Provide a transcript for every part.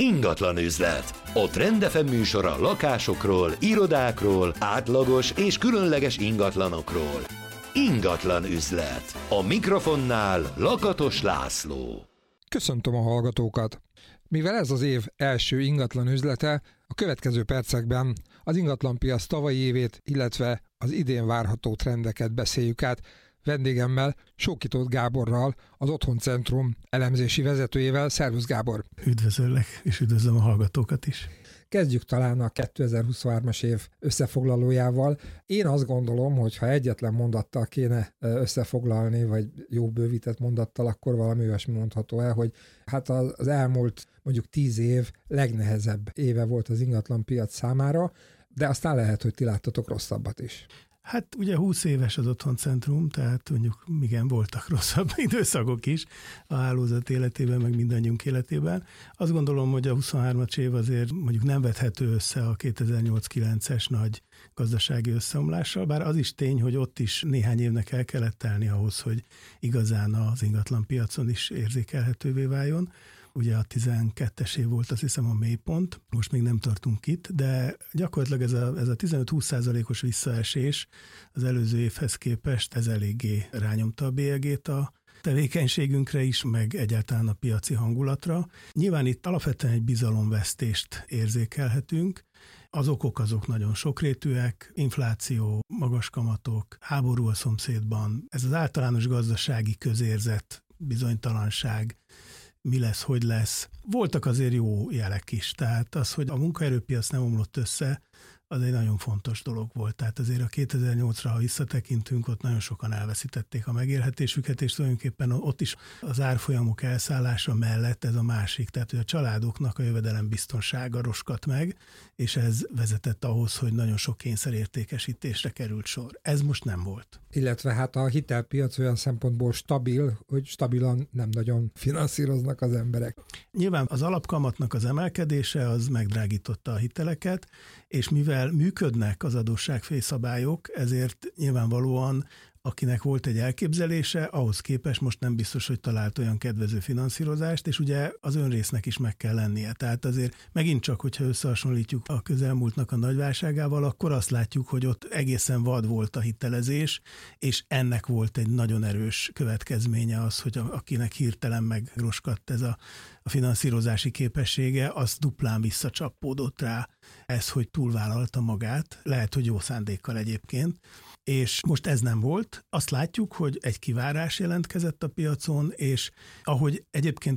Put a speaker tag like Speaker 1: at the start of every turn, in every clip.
Speaker 1: Ingatlan üzlet. A Trend FM műsora lakásokról, irodákról, átlagos és különleges ingatlanokról. Ingatlan üzlet. A mikrofonnál Lakatos László.
Speaker 2: Köszöntöm a hallgatókat! Mivel ez az év első ingatlan üzlete, a következő percekben az ingatlanpiac tavalyi évét, illetve az idén várható trendeket beszéljük át. Vendégemmel, Sóki Tóth Gáborral, az Otthon Centrum elemzési vezetőjével. Szervusz Gábor!
Speaker 3: Üdvözöllek, és üdvözlöm a hallgatókat is!
Speaker 2: Kezdjük talán a 2023-as év összefoglalójával. Én azt gondolom, hogy ha egyetlen mondattal kéne összefoglalni, vagy jó bővített mondattal, akkor valami olyasmi mondható el, hogy hát az elmúlt mondjuk 10 év legnehezebb éve volt az ingatlanpiac számára, de aztán lehet, hogy ti láttatok rosszabbat is.
Speaker 3: Hát ugye 20 éves az Otthon Centrum, tehát mondjuk igen, voltak rosszabb időszakok is a hálózat életében, meg mindannyiunk életében. Azt gondolom, hogy a 23-as év azért mondjuk nem vethető össze a 2008-9-es nagy gazdasági összeomlással, bár az is tény, hogy ott is néhány évnek el kellett telni ahhoz, hogy igazán az ingatlanpiacon is érzékelhetővé váljon. Ugye a 12-es év volt, azt hiszem, a mélypont, most még nem tartunk itt, de gyakorlatilag ez a 15-20%-os visszaesés az előző évhez képest, ez eléggé rányomta a bélyegét a tevékenységünkre is, meg egyáltalán a piaci hangulatra. Nyilván itt alapvetően egy bizalomvesztést érzékelhetünk. Az okok azok nagyon sokrétűek, infláció, magas kamatok, háború a szomszédban, ez az általános gazdasági közérzet, bizonytalanság, mi lesz, hogy lesz. Voltak azért jó jelek is, tehát az, hogy a munkaerőpiac nem omlott össze, az egy nagyon fontos dolog volt. Tehát azért a 2008-ra, ha visszatekintünk, ott nagyon sokan elveszítették a megélhetésüket, és tulajdonképpen ott is az árfolyamok elszállása mellett ez a másik, tehát hogy a családoknak a jövedelembiztonsága roskadt meg, és ez vezetett ahhoz, hogy nagyon sok kényszerértékesítésre került sor. Ez most nem volt.
Speaker 2: Illetve hát a hitelpiac olyan szempontból stabil, hogy stabilan nem nagyon finanszíroznak az emberek.
Speaker 3: Nyilván az alapkamatnak az emelkedése az megdrágította a hiteleket, és mivel működnek az adósságfélyszabályok, ezért nyilvánvalóan akinek volt egy elképzelése, ahhoz képest most nem biztos, hogy talált olyan kedvező finanszírozást, és ugye az önrésznek is meg kell lennie. Tehát azért megint csak, hogyha összehasonlítjuk a közelmúltnak a nagyválságával, akkor azt látjuk, hogy ott egészen vad volt a hitelezés, és ennek volt egy nagyon erős következménye az, hogy akinek hirtelen megroskadt ez a finanszírozási képessége, az duplán visszacsapódott rá ez, hogy túlvállalta magát, lehet, hogy jó szándékkal egyébként, és most ez nem volt. Azt látjuk, hogy egy kivárás jelentkezett a piacon, és ahogy egyébként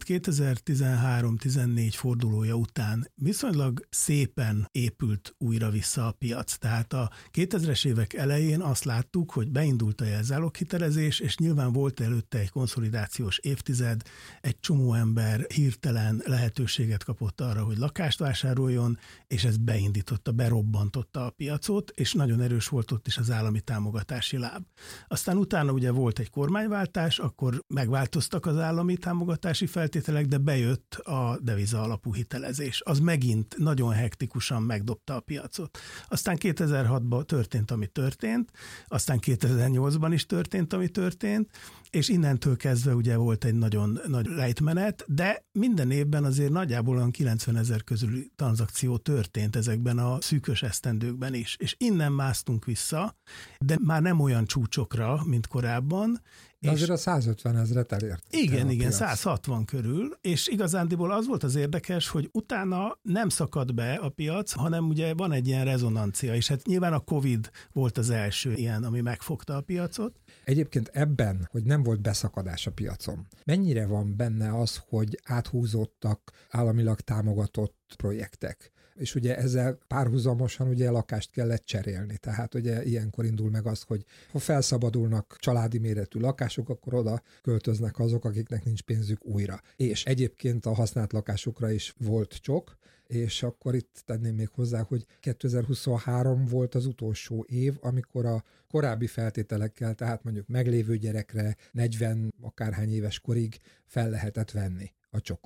Speaker 3: 2013-14 fordulója után viszonylag szépen épült újra vissza a piac. Tehát a 2000-es évek elején azt láttuk, hogy beindult a jelzáloghitelezés, és nyilván volt előtte egy konszolidációs évtized, egy csomó ember hirtelen lehetőséget kapott arra, hogy lakást vásároljon, és ez beindította, berobbantotta a piacot, és nagyon erős volt ott is az állami támogatási láb. Aztán utána ugye volt egy kormányváltás, akkor megváltoztak az állami támogatási feltételek, de bejött a deviza alapú hitelezés. Az megint nagyon hektikusan megdobta a piacot. Aztán 2006-ban történt, ami történt, aztán 2008-ban is történt, ami történt, és innentől kezdve ugye volt egy nagyon nagy lejtmenet, de minden évben azért nagyjából olyan 90 000 közüli tranzakció történt ezekben a szűkös esztendőkben is. És innen másztunk vissza, de már nem olyan csúcsokra, mint korábban.
Speaker 2: De azért a 150 000-et elért.
Speaker 3: Igen, 160 körül, és igazándiból az volt az érdekes, hogy utána nem szakadt be a piac, hanem ugye van egy ilyen rezonancia, és hát nyilván a Covid volt az első ilyen, ami megfogta a piacot.
Speaker 2: Egyébként ebben, hogy nem volt beszakadás a piacon, mennyire van benne az, hogy áthúzódtak államilag támogatott projektek? És ugye ezzel párhuzamosan ugye lakást kellett cserélni. Tehát ugye ilyenkor indul meg az, hogy ha felszabadulnak családi méretű lakások, akkor oda költöznek azok, akiknek nincs pénzük újra. És egyébként a használt lakásokra is volt csok, és akkor itt tenném még hozzá, hogy 2023 volt az utolsó év, amikor a korábbi feltételekkel, tehát mondjuk meglévő gyerekre 40 akárhány éves korig fel lehetett venni a csokot.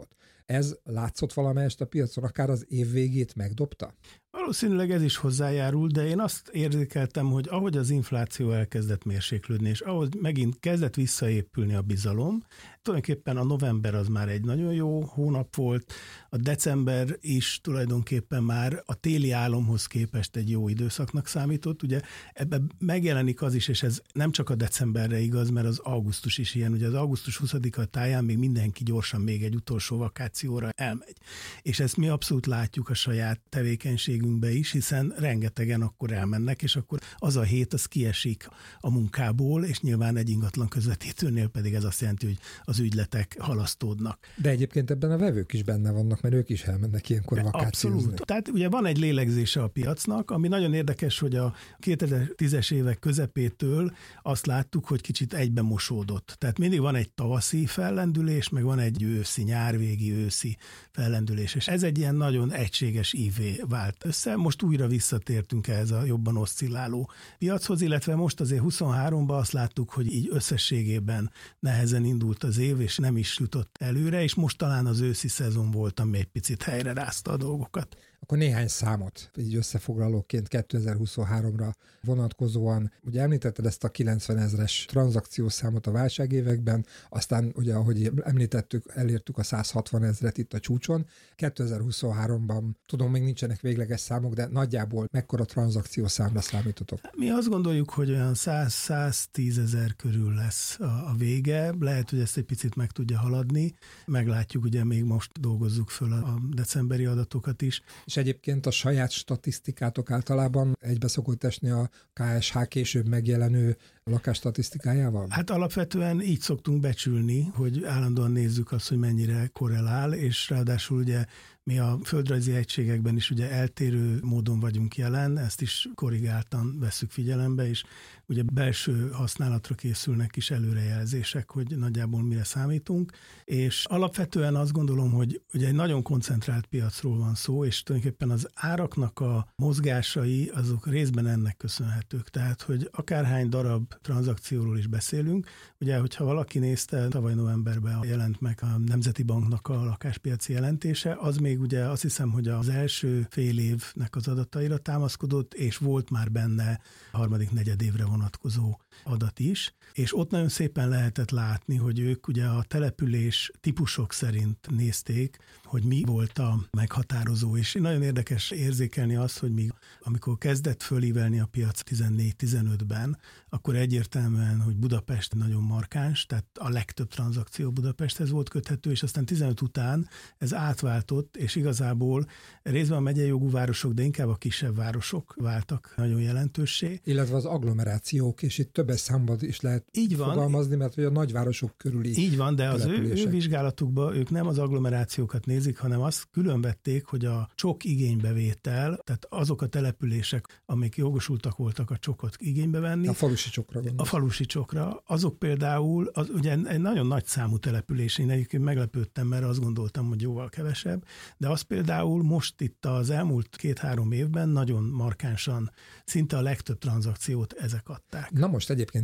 Speaker 2: Ez látszott valamelyest a piacon, akár az év végét megdobta?
Speaker 3: Valószínűleg ez is hozzájárul, de én azt érzékeltem, hogy ahogy az infláció elkezdett mérséklődni, és ahogy megint kezdett visszaépülni a bizalom, tulajdonképpen a november az már egy nagyon jó hónap volt, a december is tulajdonképpen már a téli álomhoz képest egy jó időszaknak számított. Ugye ebben megjelenik az is, és ez nem csak a decemberre igaz, mert az augusztus is ilyen, ugye az augusztus 20-a táján még mindenki gyorsan még egy utolsó vakációra elmegy. És ezt mi abszolút látjuk a saját tevékenységünkbe is, hiszen rengetegen akkor elmennek, és akkor az a hét az kiesik a munkából, és nyilván egy ingatlan közvetítőnél pedig ez azt jelenti, hogy az ügyletek halasztódnak.
Speaker 2: De egyébként ebben a vevők is benne vannak, mert ők is elmennek ilyenkor vakációzni.
Speaker 3: Abszolút. Tehát ugye van egy lélegzése a piacnak, ami nagyon érdekes, hogy a 2010-es évek közepétől azt láttuk, hogy kicsit egybe mosódott. Tehát mindig van egy tavaszi fellendülés, meg van egy őszi, nyárvégi őszi fellendülés, és ez egy ilyen nagyon egységes ívé vált össze. Most újra visszatértünk ehhez a jobban oszcilláló piachoz, illetve most azért 23-ban azt láttuk, hogy így összességében nehezen indult az év, és nem is jutott előre, és most talán az őszi szezon volt, ami egy picit helyre rázta a dolgokat.
Speaker 2: Akkor néhány számot, így összefoglalóként 2023-ra vonatkozóan. Ugye említetted ezt a 90 000-es tranzakciószámot a válságévekben, aztán ugye, ahogy említettük, elértük a 160 000-et itt a csúcson. 2023-ban, tudom, még nincsenek végleges számok, de nagyjából mekkora tranzakciószámra számítotok?
Speaker 3: Mi azt gondoljuk, hogy olyan 100-110 000 körül lesz a vége. Lehet, hogy ezt egy picit meg tudja haladni. Meglátjuk, ugye még most dolgozzuk föl a decemberi adatokat is.
Speaker 2: És egyébként a saját statisztikátok általában egybe szokott esni a KSH később megjelenő lakásstatisztikájával?
Speaker 3: Hát alapvetően így szoktunk becsülni, hogy állandóan nézzük azt, hogy mennyire korrelál, és ráadásul ugye mi a földrajzi egységekben is ugye eltérő módon vagyunk jelen, ezt is korrigáltan vesszük figyelembe, és ugye belső használatra készülnek is előrejelzések, hogy nagyjából mire számítunk, és alapvetően azt gondolom, hogy ugye egy nagyon koncentrált piacról van szó, és tulajdonképpen az áraknak a mozgásai azok részben ennek köszönhetők, tehát hogy akárhány darab tranzakcióról is beszélünk, ugye hogyha valaki nézte, tavaly novemberben jelent meg a Nemzeti Banknak a lakáspiaci jelentése, az még ugye azt hiszem, hogy az első fél évnek az adataira támaszkodott, és volt már benne harmadik negyedévre vonatkozó adat is, és ott nagyon szépen lehetett látni, hogy ők ugye a település típusok szerint nézték, hogy mi volt a meghatározó, és nagyon érdekes érzékelni azt, hogy amikor kezdett fölívelni a piac 14-15-ben, akkor egyértelműen, hogy Budapest nagyon markáns, tehát a legtöbb tranzakció Budapesthez volt köthető, és aztán 15 után ez átváltott, és igazából részben a megyei jogú városok, de inkább a kisebb városok váltak nagyon jelentőssé.
Speaker 2: Illetve az agglomerációk, és itt többes számban is lehet így fogalmazni, mert hogy a nagyvárosok körüli
Speaker 3: így van, de az ő vizsgálatukban ők nem az agglomerációkat nézik, hanem azt különvették, hogy a csok igénybevétel, tehát azok a települések, amik jogosultak voltak a csokot igénybe venni.
Speaker 2: A falusi csokra gondolsz.
Speaker 3: A falusi csokra, azok például, ugye egy nagyon nagy számú település, én egyébként meglepődtem, mert azt gondoltam, hogy jóval kevesebb, de az például most itt az elmúlt 2-3 évben nagyon markánsan, szinte a legtöbb tranzakciót ezek adták.
Speaker 2: Na most egyébként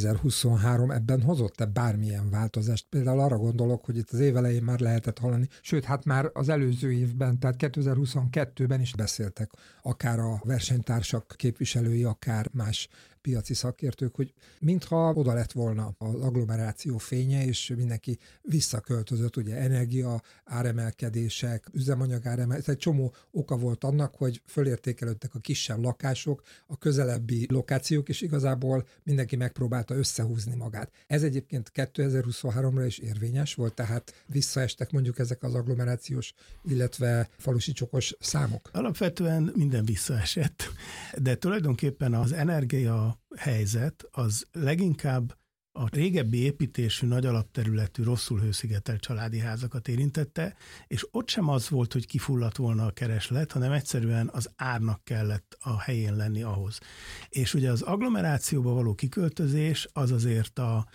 Speaker 2: 2023 ebben hozott-e bármilyen változást? Például arra gondolok, hogy itt az év elején már lehetett hallani, sőt, hát már az előző évben, tehát 2022-ben is beszéltek, akár a versenytársak képviselői, akár más piaci szakértők, hogy mintha oda lett volna az agglomeráció fénye, és mindenki visszaköltözött, ugye energia áremelkedések, üzemanyag áremelkedések, egy csomó oka volt annak, hogy fölértékelődtek a kisebb lakások, a közelebbi lokációk, és igazából mindenki megpróbálta összehúzni magát. Ez egyébként 2023-ra is érvényes volt, tehát visszaestek mondjuk ezek az agglomerációs, illetve falusi csokos számok?
Speaker 3: Alapvetően minden visszaesett, de tulajdonképpen az energia helyzet az leginkább a régebbi építésű, nagy alapterületű, rosszul hőszigetelt családi házakat érintette, és ott sem az volt, hogy kifulladt volna a kereslet, hanem egyszerűen az árnak kellett a helyén lenni ahhoz. És ugye az agglomerációba való kiköltözés az azért a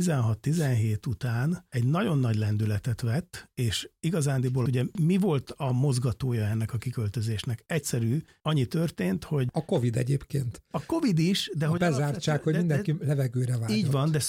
Speaker 3: 16-17 után egy nagyon nagy lendületet vett, és igazándiból ugye mi volt a mozgatója ennek a kiköltözésnek? Egyszerű, annyi történt, hogy...
Speaker 2: A Covid egyébként.
Speaker 3: A Covid is, de
Speaker 2: a
Speaker 3: hogy...
Speaker 2: bezártság, hogy mindenki levegőre vágyott.
Speaker 3: Így van, de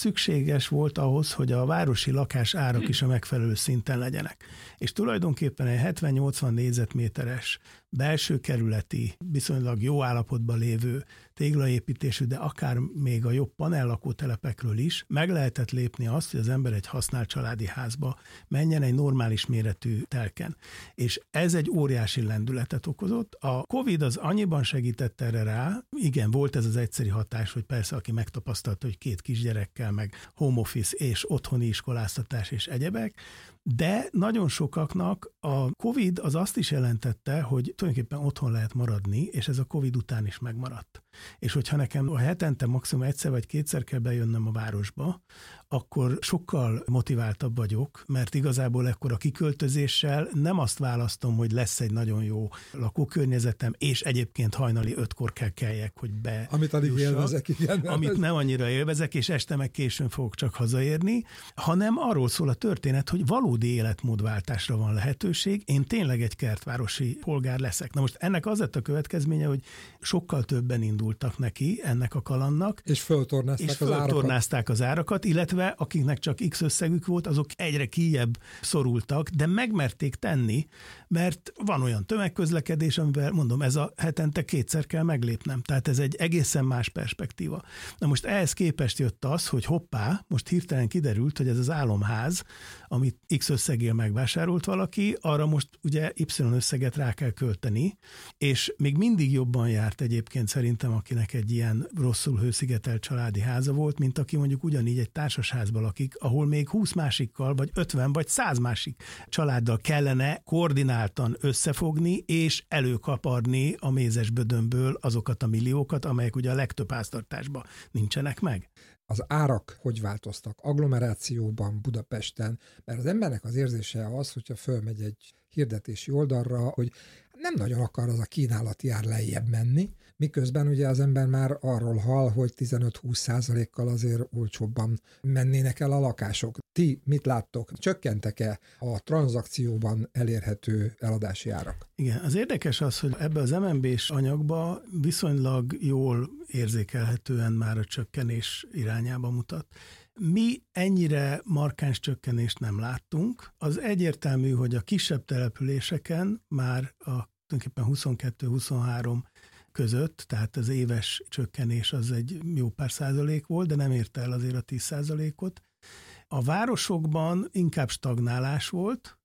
Speaker 3: szükséges volt ahhoz, hogy a városi lakás árak is a megfelelő szinten legyenek. És tulajdonképpen egy 70-80 négyzetméteres belső kerületi, viszonylag jó állapotban lévő téglaépítésű, de akár még a jobb panellakótelepekről is meg lehetett lépni azt, hogy az ember egy használt családi házba menjen egy normális méretű telken. És ez egy óriási lendületet okozott. A Covid az annyiban segített erre rá, igen, volt ez az egyszeri hatás, hogy persze, aki megtapasztalta, hogy 2 kisgyerekkel, meg home office és otthoni iskoláztatás és egyebek, de nagyon sokaknak a Covid az azt is jelentette, hogy tulajdonképpen otthon lehet maradni, és ez a Covid után is megmaradt. És hogyha nekem a hetente maximum 1 vagy 2 kell bejönnöm a városba, akkor sokkal motiváltabb vagyok, mert igazából ekkor a kiköltözéssel nem azt választom, hogy lesz egy nagyon jó lakókörnyezetem, és egyébként hajnali 5-kor kell keljek, hogy be.
Speaker 2: Amit addig élvezek, igen.
Speaker 3: Amit nem annyira élvezek, és este meg későn fogok csak hazaérni, hanem arról szól a történet, hogy valódi életmódváltásra van lehetőség, én tényleg egy kertvárosi polgár leszek. Na most ennek az lett a következménye, hogy sokkal többen indultak neki ennek a kalandnak.
Speaker 2: És föltornázták
Speaker 3: az árakat, illetve akiknek csak X összegük volt, azok egyre kijjebb szorultak, de megmerték tenni, mert van olyan tömegközlekedés, amivel mondom, ez a hetente 2 kell meglépnem. Tehát ez egy egészen más perspektíva. Na most ehhez képest jött az, hogy hoppá, most hirtelen kiderült, hogy ez az álomház, amit X összegél megvásárolt valaki, arra most ugye Y összeget rá kell költeni, és még mindig jobban járt egyébként szerintem, akinek egy ilyen rosszul hőszigetelt családi háza volt, mint aki mondjuk ugyanígy egy társasházban lakik, ahol még 20 másikkal, vagy 50, vagy 100 másik családdal kellene koordináltan összefogni, és előkaparni a mézes bödönből azokat a milliókat, amelyek ugye a legtöbb háztartásban nincsenek meg.
Speaker 2: Az árak hogy változtak agglomerációban, Budapesten, mert az embernek az érzése az, hogyha fölmegy egy hirdetési oldalra, hogy nem nagyon akar az a kínálati ár lejjebb menni, miközben ugye az ember már arról hall, hogy 15-20%-kal azért olcsóbban mennének el a lakások. Ti mit láttok? Csökkentek-e a tranzakcióban elérhető eladási árak?
Speaker 3: Igen, az érdekes az, hogy ebbe az MNB-s anyagba viszonylag jól érzékelhetően már a csökkenés irányába mutat. Mi ennyire markáns csökkenést nem láttunk. Az egyértelmű, hogy a kisebb településeken már tulajdonképpen 22-23 között, tehát az éves csökkenés az egy jó pár százalék volt, de nem érte el azért a 10%-ot. A városokban inkább stagnálás volt,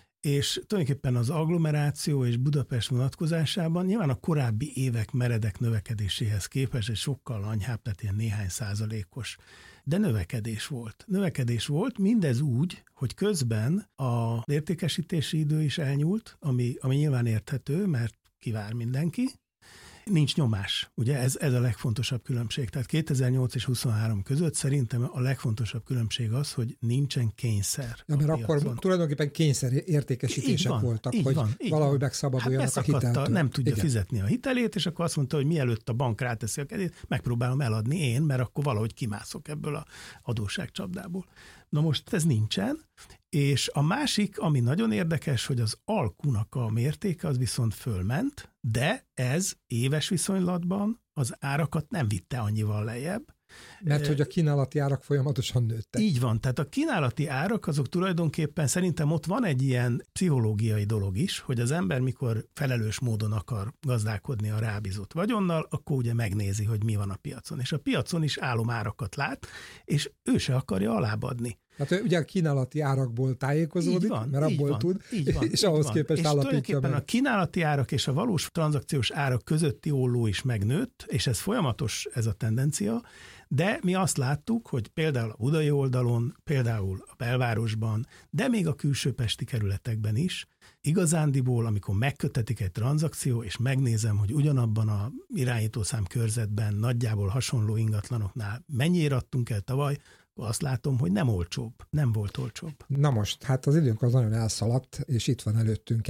Speaker 3: és tulajdonképpen az agglomeráció és Budapest vonatkozásában nyilván a korábbi évek meredek növekedéséhez képest egy sokkal lanyhább, tehát ilyen néhány százalékos, de növekedés volt, mindez úgy, hogy közben az értékesítési idő is elnyúlt, ami nyilván érthető, mert kivár mindenki. Nincs nyomás, ugye ez a legfontosabb különbség. Tehát 2008 és 23 között szerintem a legfontosabb különbség az, hogy nincsen kényszer.
Speaker 2: Ja, mert akkor tulajdonképpen kényszer értékesítések voltak, hogy valahogy megszabaduljanak a hiteltől.
Speaker 3: Nem tudja fizetni a hitelét, és akkor azt mondta, hogy mielőtt a bank ráteszi a kezét, megpróbálom eladni én, mert akkor valahogy kimászok ebből az adósságcsapdából. Na most ez nincsen, és a másik, ami nagyon érdekes, hogy az alkunak a mértéke az viszont fölment, de ez éves viszonylatban az árakat nem vitte annyival lejjebb.
Speaker 2: Mert hogy a kínálati árak folyamatosan nőttek.
Speaker 3: Így van, tehát a kínálati árak azok tulajdonképpen szerintem ott van egy ilyen pszichológiai dolog is, hogy az ember mikor felelős módon akar gazdálkodni a rábízott vagyonnal, akkor ugye megnézi, hogy mi van a piacon. És a piacon is álomárakat lát, és ő se akarja alábbadni.
Speaker 2: Tehát ugye a kínálati árakból tájékozódik, mert abból tud, és ahhoz képest állapítja meg.
Speaker 3: A kínálati árak és a valós tranzakciós árak közötti olló is megnőtt, és ez folyamatos ez a tendencia, de mi azt láttuk, hogy például a budai oldalon, például a belvárosban, de még a külső pesti kerületekben is, igazándiból, amikor megkötetik egy tranzakció, és megnézem, hogy ugyanabban a irányítószám körzetben nagyjából hasonló ingatlanoknál mennyire adtunk el tavaly, azt látom, hogy nem volt olcsóbb.
Speaker 2: Na most, hát az időnk az nagyon elszaladt, és itt van előttünk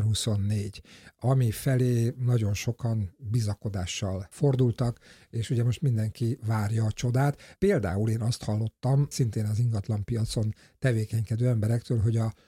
Speaker 2: 2024, ami felé nagyon sokan bizakodással fordultak, és ugye most mindenki várja a csodát. Például én azt hallottam, szintén az ingatlanpiacon tevékenykedő emberektől, hogy a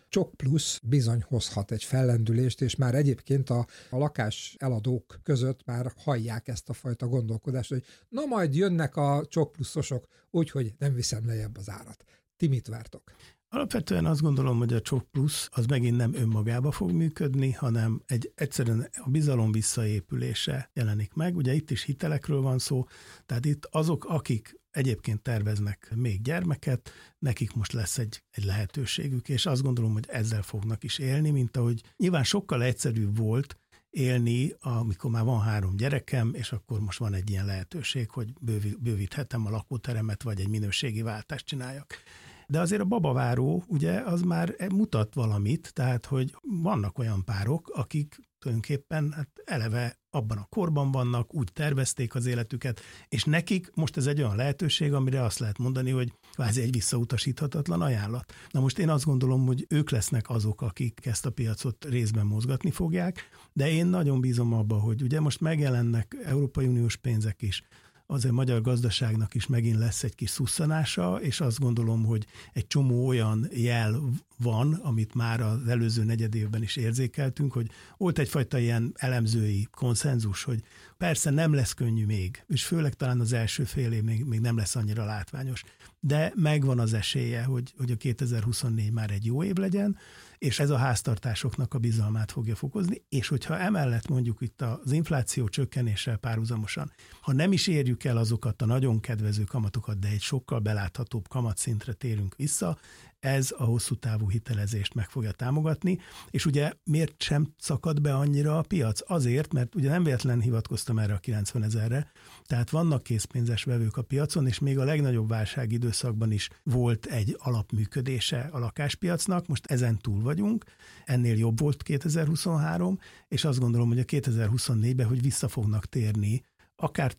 Speaker 2: Csok plusz bizony hozhat egy fellendülést, és már egyébként a lakás eladók között már hallják ezt a fajta gondolkodást, hogy na majd jönnek a csok pluszosok, úgyhogy nem viszem lejjebb az árat. Ti mit vártok?
Speaker 3: Alapvetően azt gondolom, hogy a csok plusz az megint nem önmagába fog működni, hanem egyszerűen a bizalom visszaépülése jelenik meg. Ugye itt is hitelekről van szó, tehát itt azok, akik egyébként terveznek még gyermeket, nekik most lesz egy lehetőségük, és azt gondolom, hogy ezzel fognak is élni, mint ahogy nyilván sokkal egyszerűbb volt élni, amikor már van 3 gyerekem, és akkor most van egy ilyen lehetőség, hogy bővíthetem a lakóteremet, vagy egy minőségi váltást csináljak. De azért a babaváró, ugye, az már mutat valamit, tehát, hogy vannak olyan párok, akik tulajdonképpen hát eleve abban a korban vannak, úgy tervezték az életüket, és nekik most ez egy olyan lehetőség, amire azt lehet mondani, hogy kvázi egy visszautasíthatatlan ajánlat. Na most én azt gondolom, hogy ők lesznek azok, akik ezt a piacot részben mozgatni fogják, de én nagyon bízom abba, hogy ugye most megjelennek Európai Uniós pénzek is, azért magyar gazdaságnak is megint lesz egy kis szusszanása, és azt gondolom, hogy egy csomó olyan jel van, amit már az előző negyedévben is érzékeltünk, hogy volt egyfajta ilyen elemzői konszenzus, hogy persze nem lesz könnyű még, és főleg talán az első fél év még nem lesz annyira látványos, de megvan az esélye, hogy a 2024 már egy jó év legyen, és ez a háztartásoknak a bizalmát fogja fokozni, és hogyha emellett mondjuk itt az infláció csökkenéssel párhuzamosan, ha nem is érjük el azokat a nagyon kedvező kamatokat, de egy sokkal beláthatóbb kamatszintre térünk vissza, ez a hosszú távú hitelezést meg fogja támogatni, és ugye miért sem szakad be annyira a piac? Azért, mert ugye nem véletlen hivatkoztam erre a 90 000-re, tehát vannak készpénzes vevők a piacon, és még a legnagyobb válság időszakban is volt egy alapműködése a lakáspiacnak, most ezen túl vagyunk, ennél jobb volt 2023, és azt gondolom, hogy a 2024-ben, hogy vissza fognak térni akár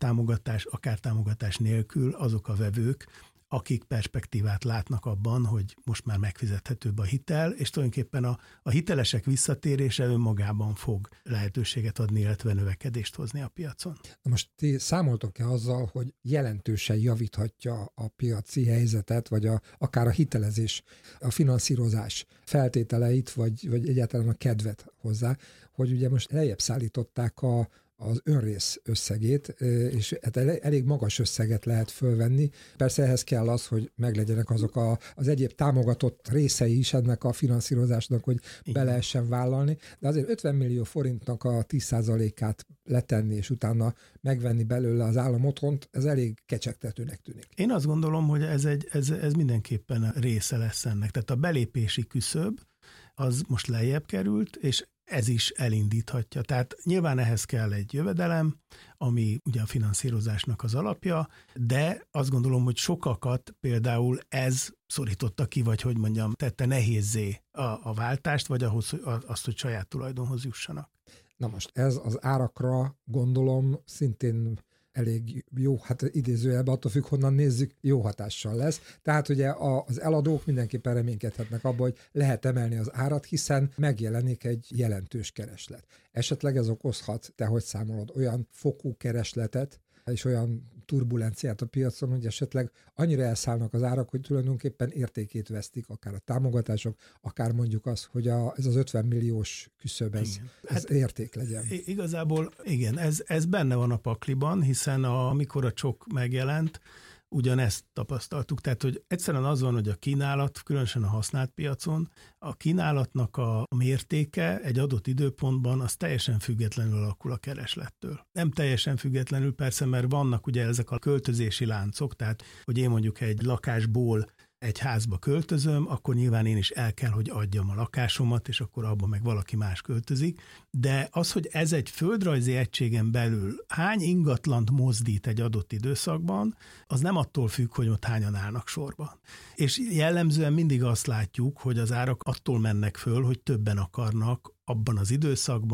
Speaker 3: támogatás nélkül azok a vevők, akik perspektívát látnak abban, hogy most már megfizethetőbb a hitel, és tulajdonképpen a hitelesek visszatérése önmagában fog lehetőséget adni, illetve növekedést hozni a piacon.
Speaker 2: Na most ti számoltok-e azzal, hogy jelentősen javíthatja a piaci helyzetet, vagy akár a hitelezés, a finanszírozás feltételeit, vagy egyáltalán a kedvet hozzá, hogy ugye most lejjebb szállították az önrész összegét, és hát elég magas összeget lehet fölvenni. Persze ehhez kell az, hogy meglegyenek azok az egyéb támogatott részei is ennek a finanszírozásnak, hogy be lehessen vállalni, de azért 50 millió forintnak a 10%-át letenni, és utána megvenni belőle az állam otthont, ez elég kecsegtetőnek tűnik.
Speaker 3: Én azt gondolom, hogy ez mindenképpen része lesz ennek. Tehát a belépési küszöb az most lejjebb került, és ez is elindíthatja. Tehát nyilván ehhez kell egy jövedelem, ami ugye a finanszírozásnak az alapja, de azt gondolom, hogy sokakat például ez szorította ki, vagy hogy mondjam, tette nehézzé a váltást, vagy ahhoz, azt, hogy saját tulajdonhoz jussanak.
Speaker 2: Na most ez az árakra gondolom szintén elég jó, hát idézőjelben attól függ, honnan nézzük, jó hatással lesz. Tehát ugye az eladók mindenképpen reménykedhetnek abban, hogy lehet emelni az árat, hiszen megjelenik egy jelentős kereslet. Esetleg ez okozhat, te hogy számolod, olyan fokú keresletet, és olyan turbulenciát a piacon, hogy esetleg annyira elszállnak az árak, hogy tulajdonképpen értékét vesztik, akár a támogatások, akár mondjuk az, hogy ez az 50 milliós küszöb, ez érték legyen.
Speaker 3: Igazából igen, ez benne van a pakliban, hiszen amikor a csok megjelent, ugyanezt tapasztaltuk. Tehát, hogy egyszerűen az van, hogy a kínálat, különösen a használt piacon, a kínálatnak a mértéke egy adott időpontban az teljesen függetlenül alakul a kereslettől. Nem teljesen függetlenül persze, mert vannak ugye ezek a költözési láncok, tehát, hogy én mondjuk egy lakásból egy házba költözöm, akkor nyilván én is el kell, hogy adjam a lakásomat, és akkor abban meg valaki más költözik. De az, hogy ez egy földrajzi egységen belül hány ingatlant mozdít egy adott időszakban, az nem attól függ, hogy ott hányan állnak sorban. És jellemzően mindig azt látjuk, hogy az árak attól mennek föl, hogy többen akarnak abban az időszakban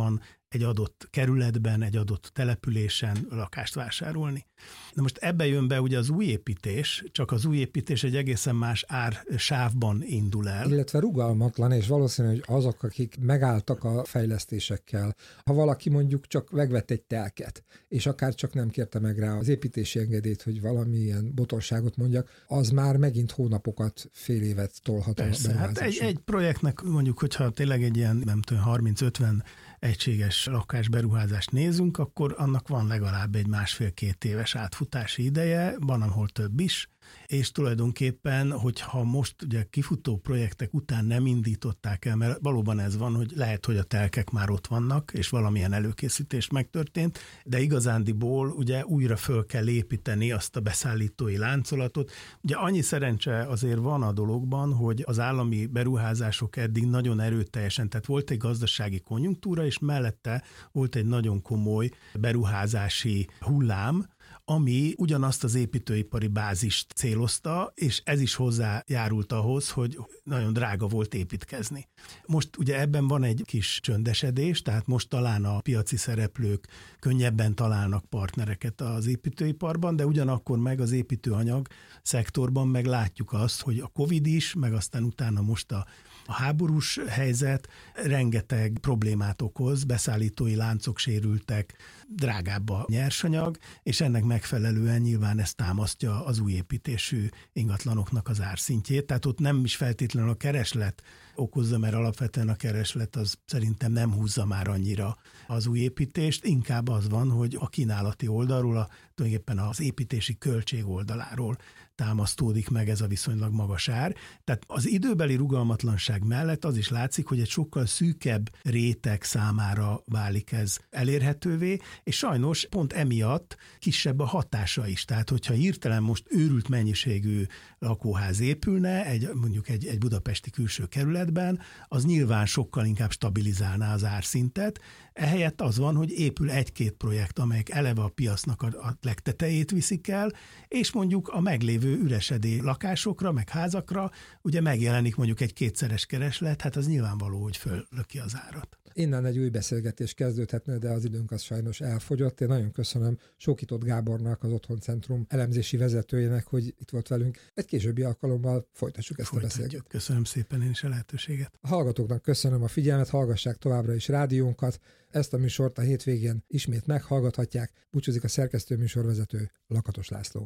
Speaker 3: egy adott kerületben, egy adott településen lakást vásárolni. Na most ebbe jön be ugye az új építés, csak az új építés egy egészen más ársávban indul el.
Speaker 2: Illetve rugalmatlan, és valószínű, hogy azok, akik megálltak a fejlesztésekkel, ha valaki mondjuk csak megvett egy telket, és akár csak nem kérte meg rá az építési engedélyt, hogy valamilyen botorságot mondjak, az már megint hónapokat, fél évet tolhat.
Speaker 3: Persze, hát egy projektnek mondjuk, hogyha tényleg egy ilyen, nem tudom, 30-50 egységes lakásberuházást nézünk, akkor annak van legalább egy 1,5-2 éves átfutási ideje, van ahol több is, és tulajdonképpen, hogyha most ugye kifutó projektek után nem indították el, mert valóban ez van, hogy lehet, hogy a telkek már ott vannak, és valamilyen előkészítés megtörtént, de igazándiból ugye újra föl kell építeni azt a beszállítói láncolatot. Ugye annyi szerencse azért van a dologban, hogy az állami beruházások eddig nagyon erőteljesen, tehát volt egy gazdasági konjunktúra, és mellette volt egy nagyon komoly beruházási hullám, ami ugyanazt az építőipari bázist célozta, és ez is hozzájárult ahhoz, hogy nagyon drága volt építkezni. Most ugye ebben van egy kis csöndesedés, tehát most talán a piaci szereplők könnyebben találnak partnereket az építőiparban, de ugyanakkor meg az építőanyag szektorban meg látjuk azt, hogy a Covid is, meg aztán utána most a háborús helyzet rengeteg problémát okoz, beszállítói láncok sérültek, drágább a nyersanyag, és ennek megfelelően nyilván ez támasztja az új építésű ingatlanoknak az árszintjét. Tehát ott nem is feltétlenül a kereslet okozza, mert alapvetően a kereslet az szerintem nem húzza már annyira az új építést, inkább az van, hogy a kínálati oldalról, tulajdonképpen az építési költség oldaláról támasztódik meg ez a viszonylag magas ár. Tehát az időbeli rugalmatlanság mellett az is látszik, hogy egy sokkal szűkebb réteg számára válik ez elérhetővé, és sajnos pont emiatt kisebb a hatása is. Tehát, hogyha hirtelen most őrült mennyiségű lakóház épülne, mondjuk egy budapesti külső kerületben, az nyilván sokkal inkább stabilizálná az árszintet. Ehelyett az van, hogy épül egy-két projekt, amelyek eleve a piacnak a legtetejét viszik el, és mondjuk a meglévő üresedé lakásokra, meg házakra, ugye megjelenik mondjuk egy kétszeres kereslet, hát az nyilvánvaló, hogy föllöki az árat.
Speaker 2: Innen egy új beszélgetés kezdődhetne, de az időnk az sajnos elfogyott. Én nagyon köszönöm Sóky Gábornak, az Otthoncentrum elemzési vezetőjének, hogy itt volt velünk. Egy későbbi alkalommal folytassuk ezt a beszélgetést.
Speaker 3: Köszönöm szépen én is a lehetőséget.
Speaker 2: A hallgatóknak köszönöm a figyelmet, hallgassák továbbra is rádiónkat. Ezt a műsort a hétvégén ismét meghallgathatják. Búcsúzik a szerkesztő műsorvezető Lakatos László.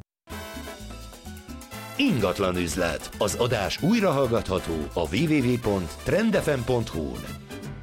Speaker 1: Ingatlan üzlet. Az adás újra hallgatható a www.trendfm.hu-n.